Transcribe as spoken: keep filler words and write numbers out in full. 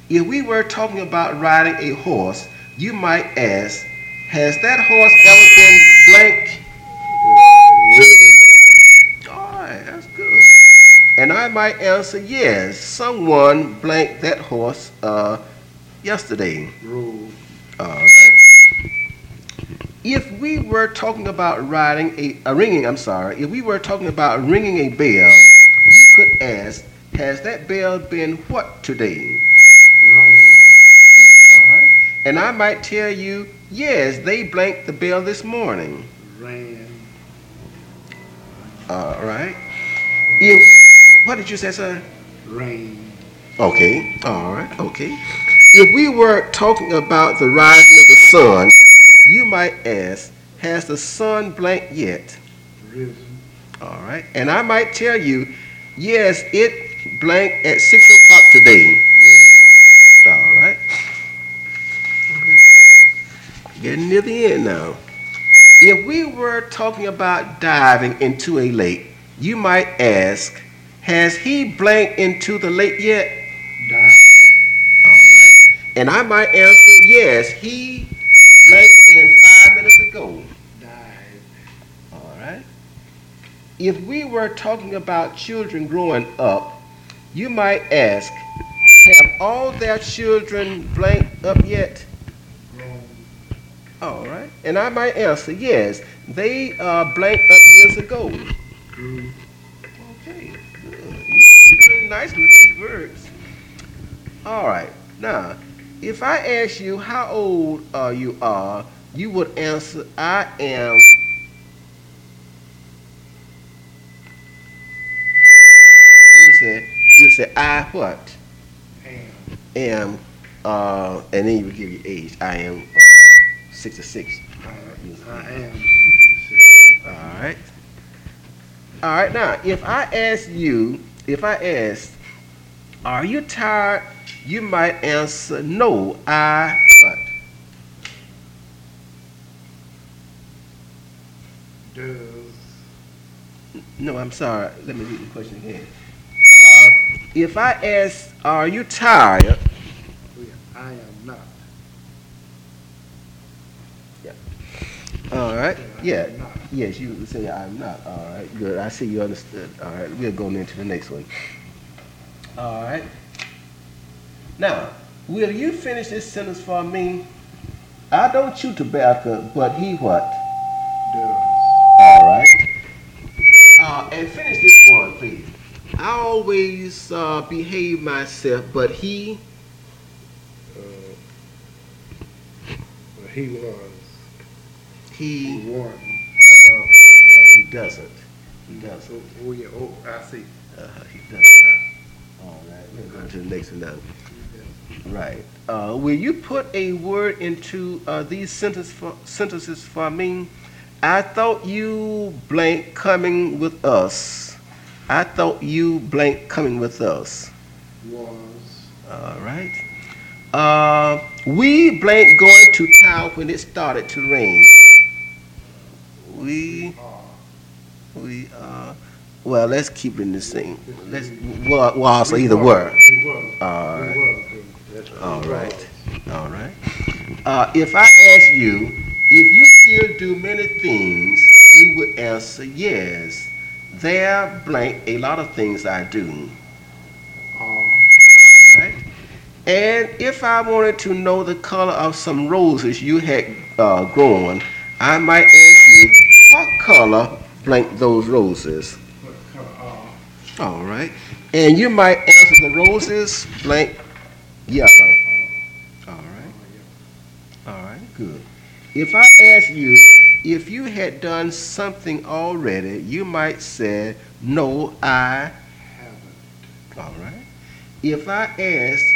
If we were talking about riding a horse, you might ask, has that horse ever been blank? Ridden. All right, that's good. And I might answer, yes, someone blanked that horse uh, yesterday. Rode. All right. If we were talking about riding a, a ringing, I'm sorry, if we were talking about ringing a bell, you could ask, has that bell been what today? Rung. All right. And I might tell you, yes, they blanked the bell this morning. Ran. All right. If, what did you say, sir? Rain. Okay. All right. Okay. If we were talking about the rising of the sun, you might ask, has the sun blanked yet? Risen. All right. And I might tell you, yes, it blanked at six o'clock today. Roll. All right. Getting near the end now. If we were talking about diving into a lake, you might ask, has he blanked into the lake yet? Died. All right. And I might answer, yes, he blanked in five minutes ago. Died. All right. If we were talking about children growing up, you might ask, have all their children blanked up yet? Grown. All right. And I might answer, yes, they uh, blanked up years ago. Grew. Okay, good. You- You're doing nice with these words. All right. Now, if I ask you how old uh, you are, you would answer, I am. You would say, you would say, I what? Am. Am, uh, and then you would give your age. I am uh, sixty-six. I, I am sixty-six. All right. All right. Now, if I ask you, if I ask, are you tired? You might answer, no, I what? Does. No, I'm sorry. Let me read the question again. Uh, if I ask, are you tired? I am not. All right. I Yeah. am not. Yes, you would say I'm not. All right. Good. I see you understood. All right. We're going into the next one. All right. Now, will you finish this sentence for me? I don't chew tobacco, but he what? Does. All right. Uh, and finish this one, please. I always uh, behave myself, but he. Uh, well, he was. He. He won. Uh, no, he doesn't. He doesn't. So, oh, yeah. Oh, I see. Uh, he doesn't. All right. We're going to the next one now. Right. Uh, will you put a word into uh, these sentence for, sentences for me? I thought you blank coming with us. I thought you blank coming with us. Was. All right. Uh, we blank going to town when it started to rain. We Are. we uh well let's keep it in this thing. Let's well, well also We either was. were. We was. All We right. was. That's right. All We right. was. All right. Uh, if I ask you if you still do many things, you would answer yes. There blank a lot of things I do. Are. Right? And if I wanted to know the color of some roses you had uh, grown, I might ask you, what color blank those roses? What color are? All right. And you might answer the roses blank yellow. All right. All right. Good. If I ask you if you had done something already, you might say, no, I. Haven't. All right. If I ask